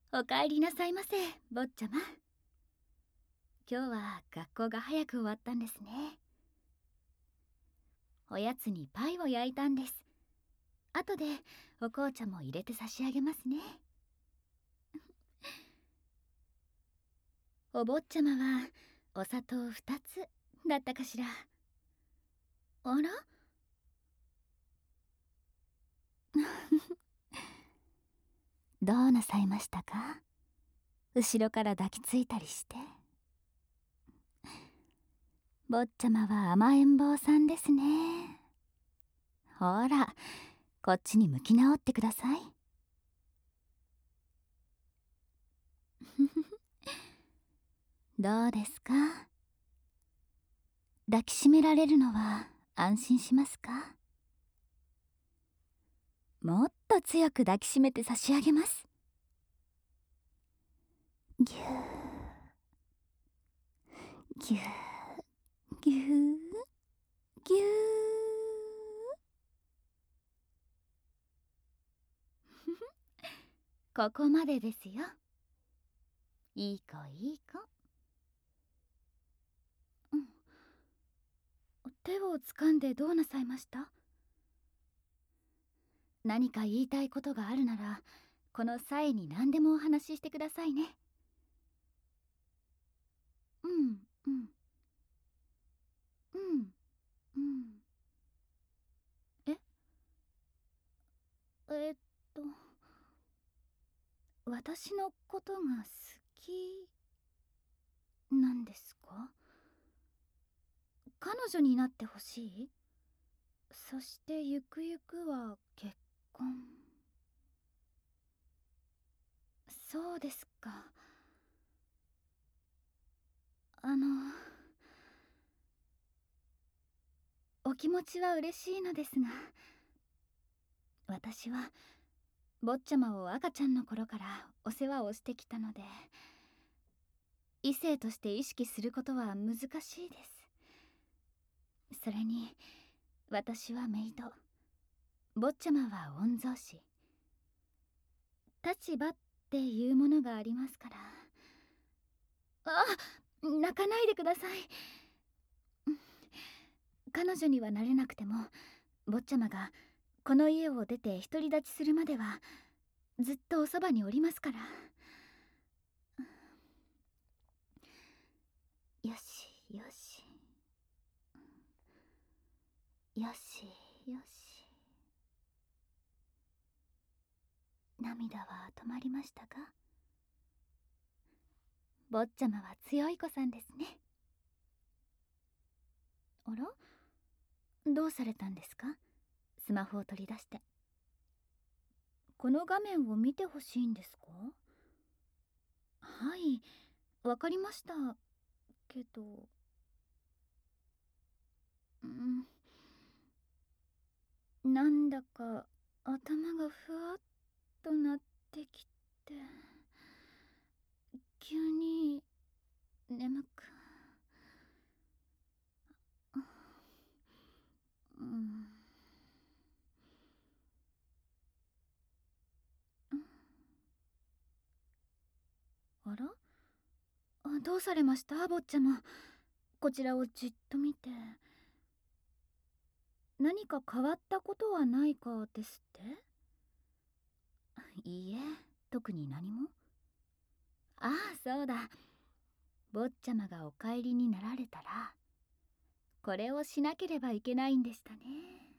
おかえりなさいませ、坊ちゃま。今日は学校が早く終わったんですね。おやつにパイを焼いたんです。後でお紅茶も入れて差し上げますね。お坊ちゃまはお砂糖2つだったかしら。あらどうなさいましたか？後ろから抱きついたりして。坊ちゃまは甘えん坊さんですね。ほら、こっちに向き直ってください。どうですか？抱きしめられるのは安心しますか？もっと強く抱きしめて差し上げます。ぎゅーぎゅーぎゅーぎゅーここまでですよ。いい子いい子。うん。手を掴んでどうなさいました？何か言いたいことがあるならこの際に何でもお話ししてくださいね。うんうんうんうん。ええっと私のことが好きなんですか？彼女になってほしい？そしてゆくゆくは結婚。そうですか。あのお気持ちは嬉しいのですが、私は坊ちゃまを赤ちゃんの頃からお世話をしてきたので、異性として意識することは難しいです。それに私はメイド、坊ちゃまは御曹司。立場っていうものがありますから。あ、泣かないでください。彼女にはなれなくても坊ちゃまがこの家を出て独り立ちするまではずっとおそばにおりますから。よしよしよしよし。涙は止まりましたか？坊ちゃまは強い子さんですね。あら、どうされたんですか？スマホを取り出して。この画面を見てほしいんですか？はい、わかりましたけど。なんだか頭がふわっとなってきて、急に眠く。うん、あら、どうされました坊ちゃま？こちらをじっと見て。何か変わったことはないかですって？いいえ、特に何も。ああ、そうだ。坊ちゃまがお帰りになられたらこれをしなければいけないんでしたね。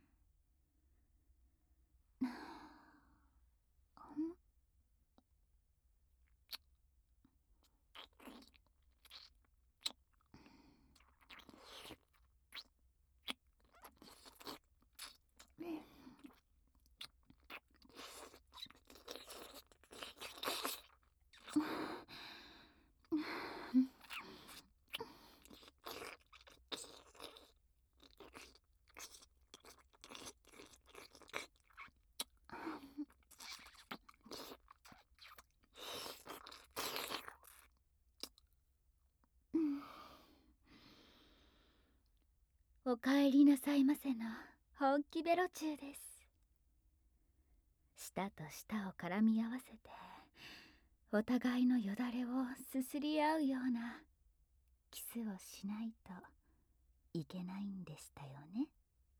おかえりなさいませの本気ベロ中です。舌と舌を絡み合わせてお互いのよだれをすすり合うようなキスをしないといけないんでしたよね。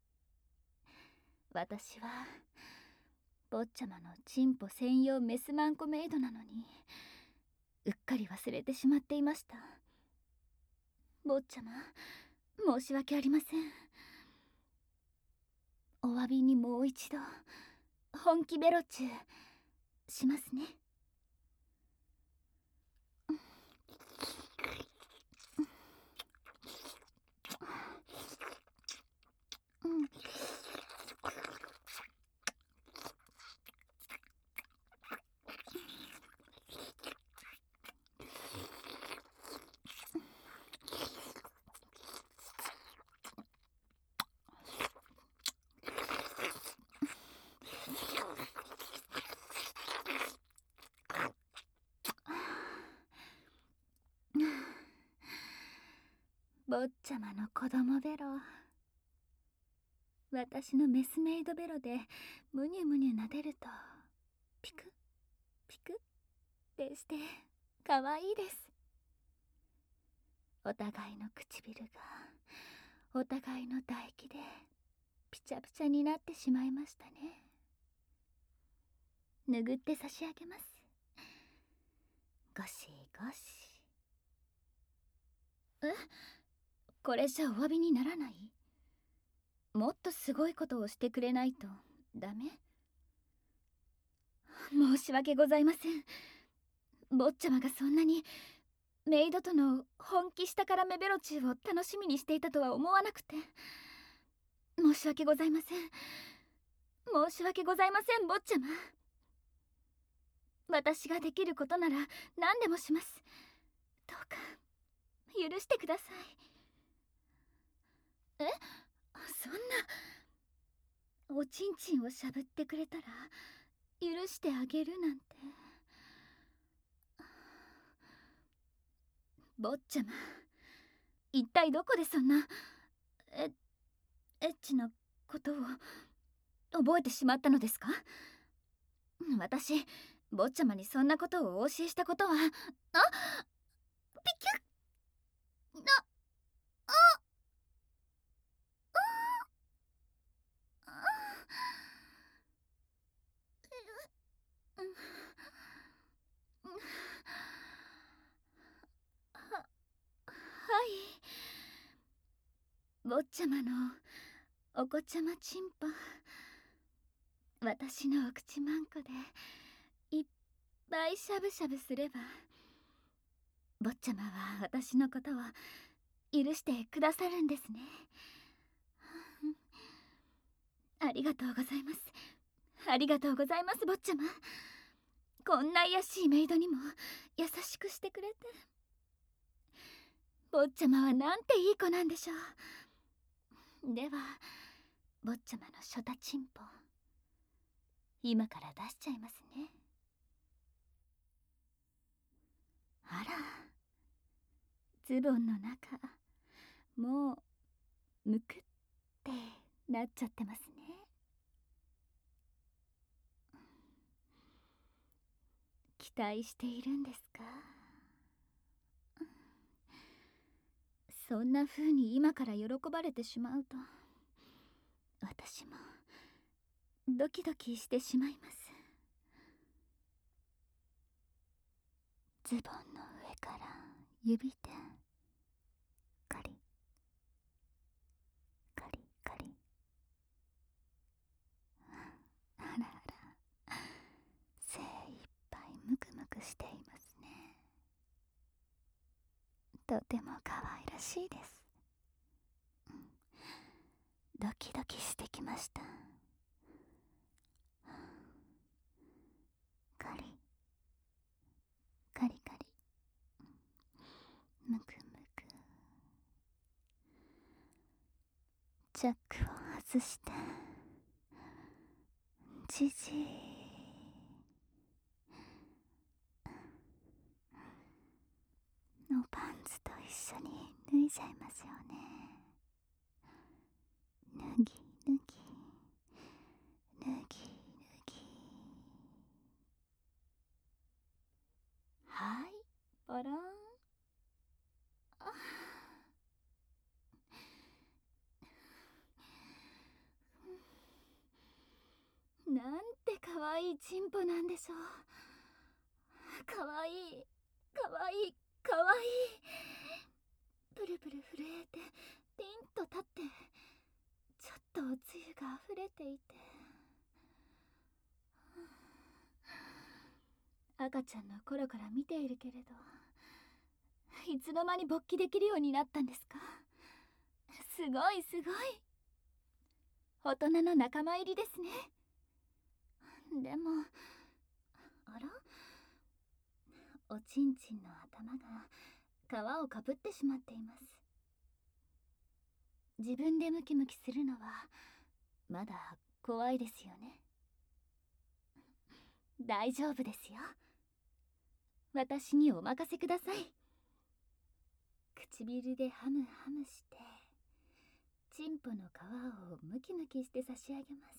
私は坊ちゃまのチンポ専用メスマンコメイドなのにうっかり忘れてしまっていました。坊ちゃま、申し訳ありません。お詫びにもう一度本気ベロチューしますね。坊ちゃまの子供ベロ、私のメスメイドベロでむにゅむにゅ撫でるとピクピクってしてかわいいです。お互いの唇がお互いの唾液でピチャピチャになってしまいましたね。拭って差し上げます。ゴシゴシ。え、これじゃお詫びにならない？もっとすごいことをしてくれないとダメ？申し訳ございません。坊ちゃまがそんなにメイドとの本気したからめベロチューを楽しみにしていたとは思わなくて。申し訳ございません。申し訳ございません、坊ちゃま。私ができることなら何でもします。どうか許してください。え、そんな。おちんちんをしゃぶってくれたら許してあげるなんて。坊ちゃま、一体どこでそんなエッチなことを覚えてしまったのですか？私、坊ちゃまにそんなことをお教えしたことは。ピキュッ。はい、坊ちゃまのお子ちゃまチンポ、私のお口まんこでいっぱいしゃぶしゃぶすれば坊ちゃまは私のことを許してくださるんですね。ありがとうございます。ありがとうございます、坊ちゃま。こんな卑しいメイドにも優しくしてくれて。坊ちゃまはなんていい子なんでしょう。では坊ちゃまのショタチンポ、今から出しちゃいますね。あら、ズボンの中もうむくってなっちゃってますね。期待しているんですか？そんな風に今から喜ばれてしまうと私もドキドキしてしまいます。ズボンの上から指でカリカリカリ。あらあら、精いっぱいムクムクしていますね。とても可愛らしいです。ドキドキしてきました。カリカリカリ、ムクムク。チャックを外してジジーのパンツと一緒に脱いじゃいますよね。脱ぎ脱ぎ脱ぎ脱ぎ。 あら、なんてかわいいチンポなんでしょう。かわいい、かわいい、かわいい。プルプル震えてピンと立って、ちょっとおつゆが溢れていて、赤ちゃんの頃から見ているけれど、いつの間に勃起できるようになったんですか？すごいすごい。大人の仲間入りですね。でも、あら、おちんちんの頭が皮をかぶってしまっています。自分でムキムキするのはまだ怖いですよね。大丈夫ですよ。私にお任せください。唇でハムハムして、チンポの皮をムキムキして差し上げます。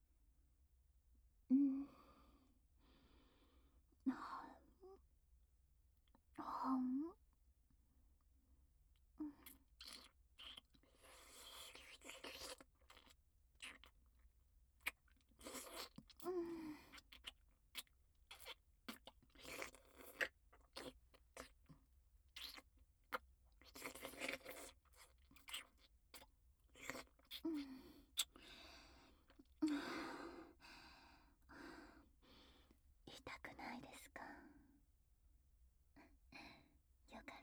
痛くないですか？よかった。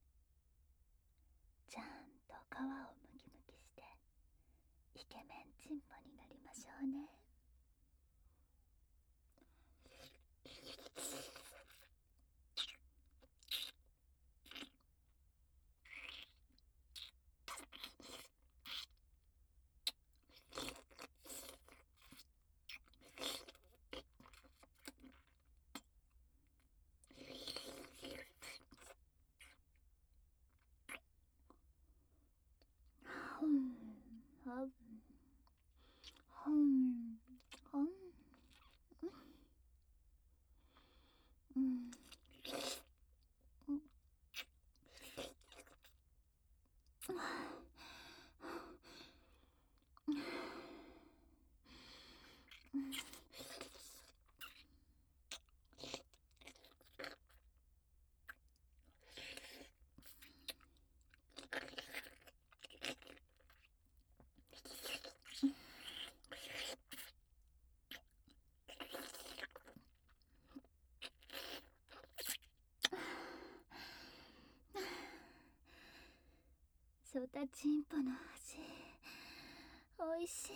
ちゃんと皮をムキムキしてイケメンチンポになりましょうね。ソタチンポの味、おいしい。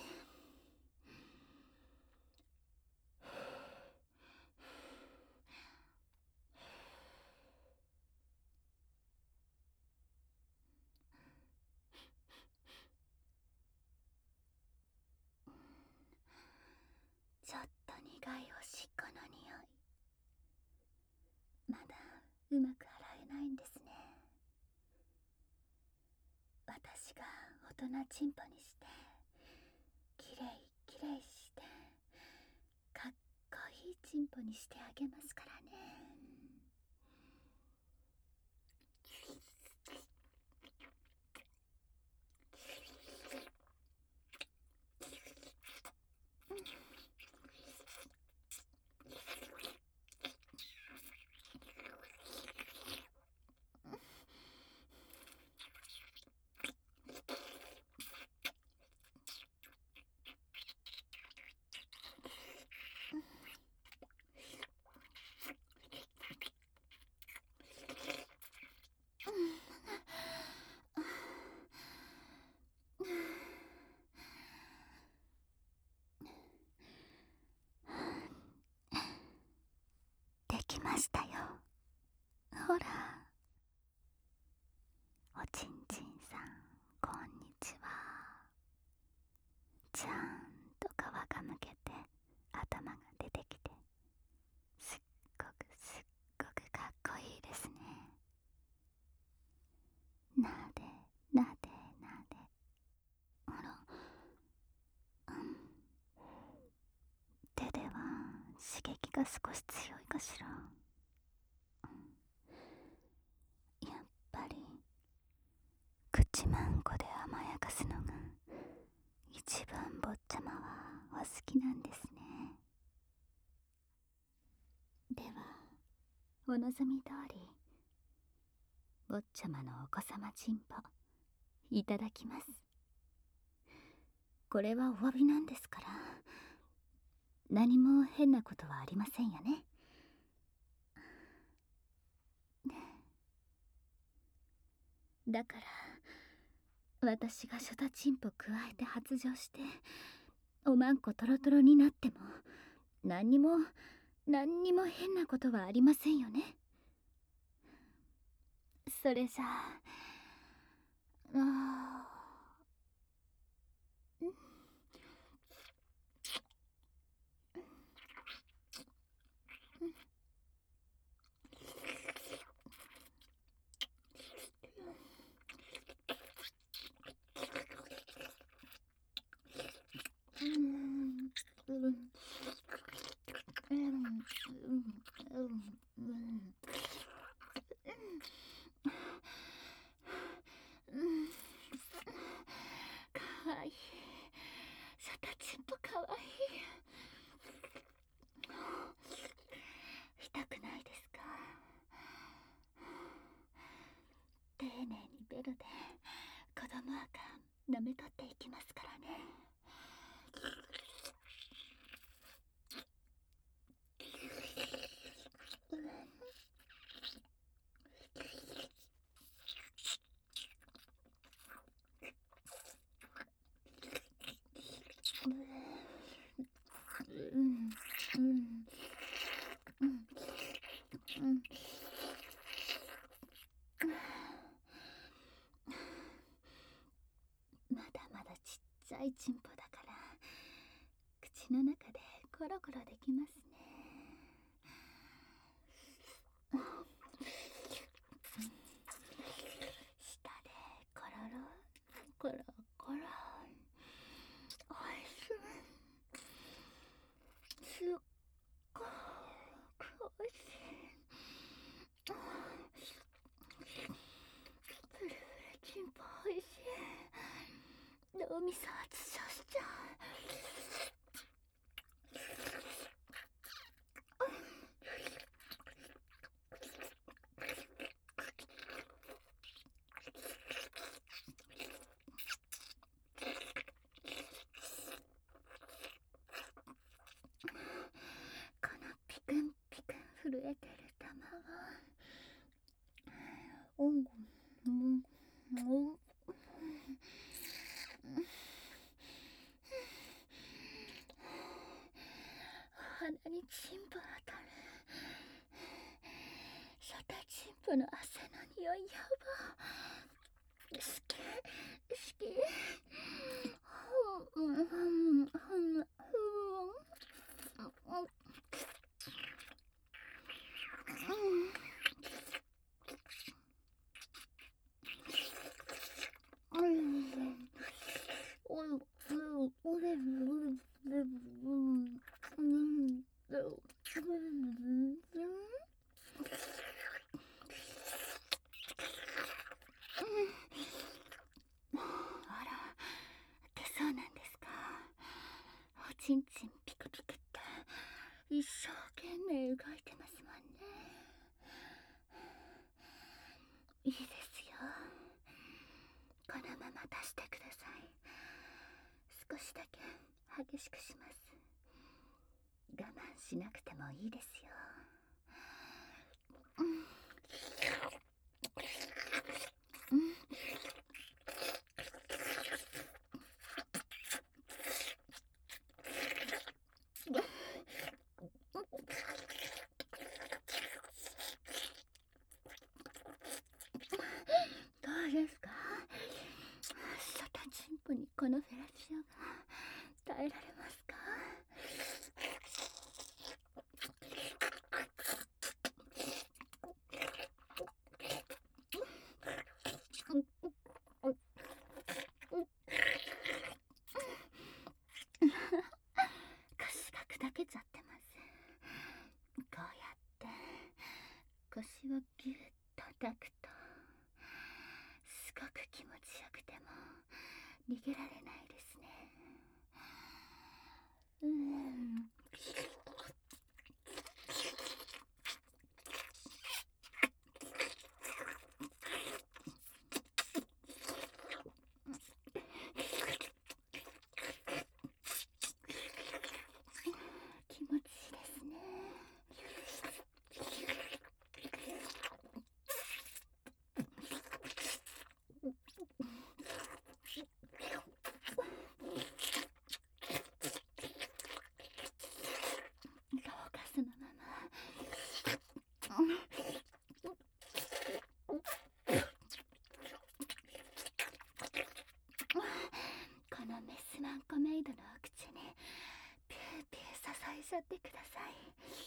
ちょっと苦いおしっこの匂い。まだうまく洗えないんですね。私が大人チンポにしてきれいきれいして、かっこいいチンポにしてあげますからね。できましたよ。ほら、おちんちんさん、こんにちは。ちゃんと皮がむけて頭が出てきて、すっごくすっごくかっこいいですね。なでなでなで。あら、手では刺激が少し強いかしら。 1万個で甘やかすのが一番坊ちゃまはお好きなんですね。ではお望み通り坊ちゃまのお子様チンポいただきます。これはお詫びなんですから、何も変なことはありませんよね。だから私がショタチンポ加えて発情しておまんこトロトロになっても何にも変なことはありませんよね。それじゃあかわいい。ショタチンポかわいい。痛くないですか？丁寧にベルで子供赤舐め取っていきますからね。まだまだちっちゃいチンポだから口の中でコロコロできますね。舌でコロロコロコロおいしい。すっごくおいしい。プルプルチンポおいしい。脳みそは通常しちゃう。このピクンピクン震えてる卵。鼻にチンポ当たる。ショタチンポの汗の匂いやば。好き好き。あら、出そうなんですか？おちんちんピクピクって一生懸命動いてますもんね。いいですよ。このまま出してください。少しだけ激しくします。我慢しなくてもいいですよ。どうですか？ショタチンポにこのフェラチオが耐えられますか？腰が砕けちゃってます。こうやって腰をギュッと抱くとすごく気持ちよく逃げられないですね。気持ちいいですね。ローガスのままこのメスワンコメイドのお口にピューピュー支えちゃってください。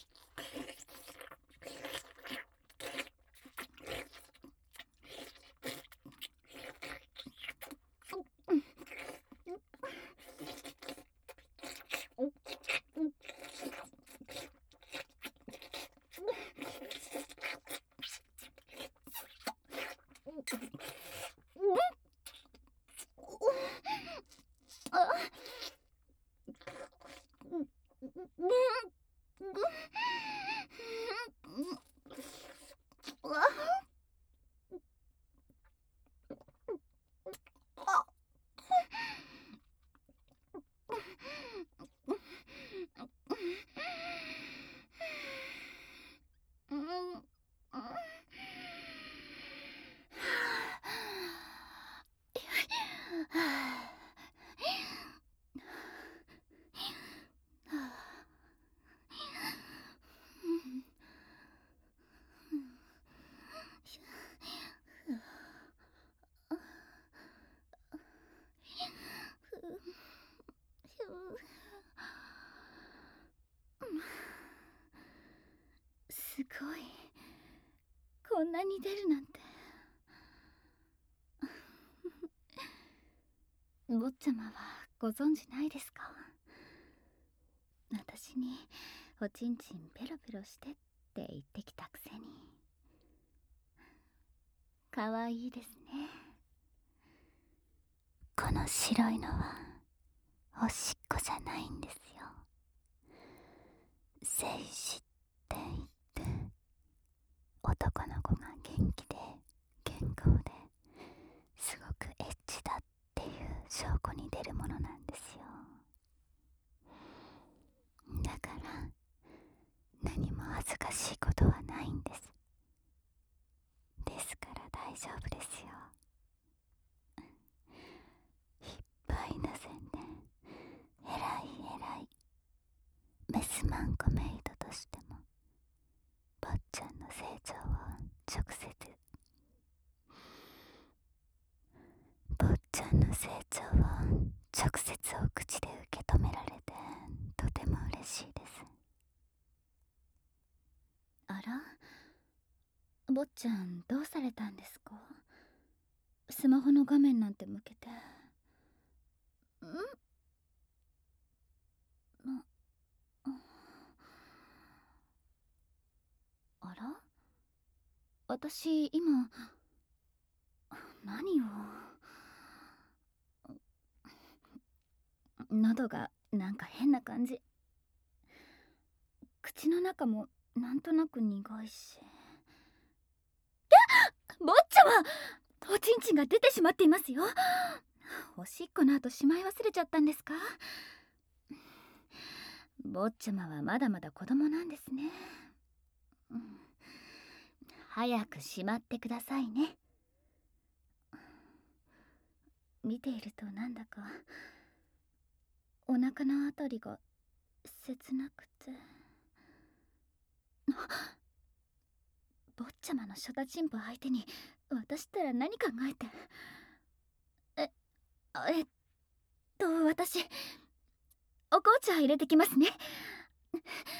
すごい、こんなに出るなんて。坊ちゃまはご存知ないですか？私におちんちんペロペロしてって言ってきたくせに。かわいいですね。この白いのはおしっこじゃないんですよ。精子って言って、男の子が元気で健康ですごくエッチだっていう証拠に出るものなんですよ。だから何も恥ずかしいことはないんです。ですから大丈夫ですよ。いっぱいなせんで、えらいえらいメスマンコメイドとしても坊ちゃんの成長を直接坊ちゃんの成長を直接お口で受け止められてとても嬉しいです。あら、坊ちゃんどうされたんですか？スマホの画面なんて向けて。あら、私今何を。喉がなんか変な感じ。口の中もなんとなく苦いし。坊ちゃま、おちんちんが出てしまっていますよ。おしっこの後しまい忘れちゃったんですか？坊ちゃまはまだまだ子供なんですね。早くしまってくださいね。見ているとなんだかお腹のあたりが切なくて。坊ちゃまのショタチンポ相手に私ったら何考えて。私お紅茶入れてきますね。